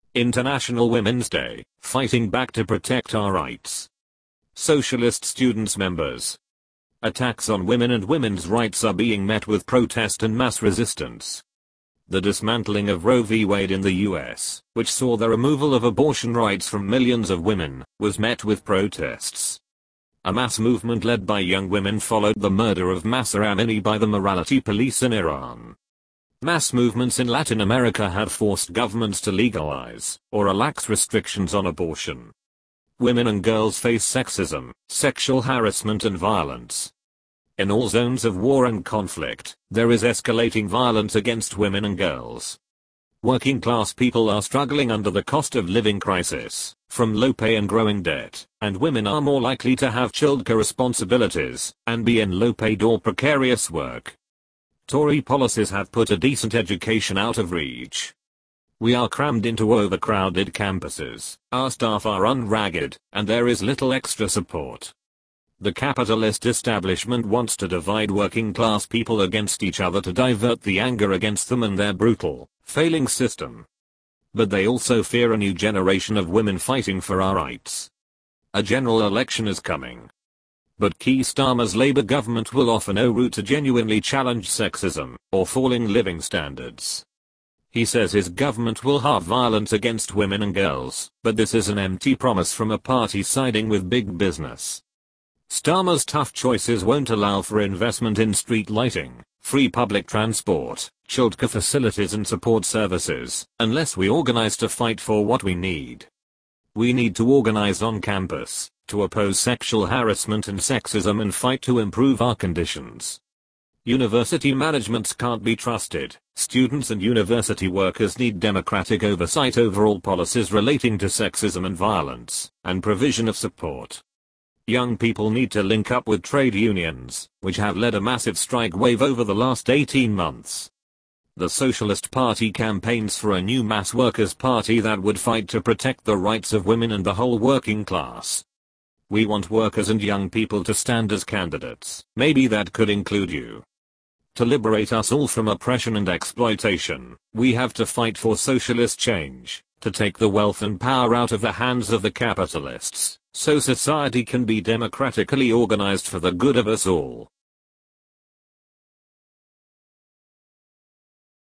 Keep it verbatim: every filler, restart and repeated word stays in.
International Women's Day, fighting back to protect our rights. Socialist Students members. Attacks on women and women's rights are being met with protest and mass resistance. The dismantling of Roe v. Wade in the U S, which saw the removal of abortion rights from millions of women, was met with protests. A mass movement led by young women followed the murder of Mahsa Amini by the morality police in Iran. Mass movements in Latin America have forced governments to legalize or relax restrictions on abortion. Women and girls face sexism, sexual harassment and violence. In all zones of war and conflict, there is escalating violence against women and girls. Working class people are struggling under the cost of living crisis, from low pay and growing debt, and women are more likely to have childcare responsibilities and be in low paid or precarious work. Tory policies have put a decent education out of reach. We are crammed into overcrowded campuses, our staff are unragged, and there is little extra support. The capitalist establishment wants to divide working class people against each other to divert the anger against them and their brutal, failing system. But they also fear a new generation of women fighting for our rights. A general election is coming. But Keir Starmer's Labour government will offer no route to genuinely challenge sexism or falling living standards. He says his government will halve violence against women and girls, but this is an empty promise from a party siding with big business. Starmer's tough choices won't allow for investment in street lighting, free public transport, childcare facilities and support services, unless we organize to fight for what we need. We need to organize on campus, to oppose sexual harassment and sexism and fight to improve our conditions. University managements can't be trusted. Students and university workers need democratic oversight over all policies relating to sexism and violence, and provision of support. Young people need to link up with trade unions, which have led a massive strike wave over the last eighteen months. The Socialist Party campaigns for a new mass workers' party that would fight to protect the rights of women and the whole working class. We want workers and young people to stand as candidates. Maybe that could include you. To liberate us all from oppression and exploitation, we have to fight for socialist change, to take the wealth and power out of the hands of the capitalists, so society can be democratically organized for the good of us all.